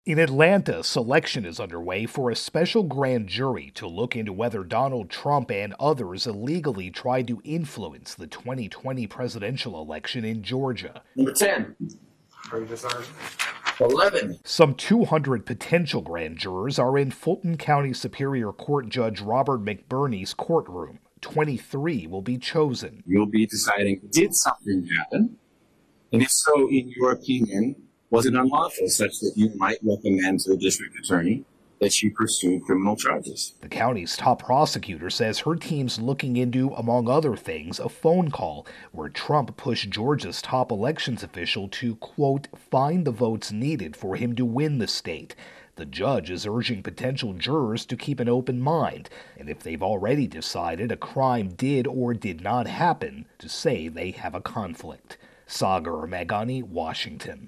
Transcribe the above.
In Atlanta, selection is underway for a special grand jury to look into whether Donald Trump and others illegally tried to influence the 2020 presidential election in Georgia. Number 10. 11. Some 200 potential grand jurors are in Fulton County Superior Court Judge Robert McBurney's courtroom. 23 will be chosen. You'll be deciding, did something happen? And if so, in your opinion, was it unlawful such that you might recommend to the district attorney that she pursue criminal charges? The county's top prosecutor says her team's looking into, among other things, a phone call where Trump pushed Georgia's top elections official to, quote, find the votes needed for him to win the state. The judge is urging potential jurors to keep an open mind, and if they've already decided a crime did or did not happen, to say they have a conflict. Sagar Magani, Washington.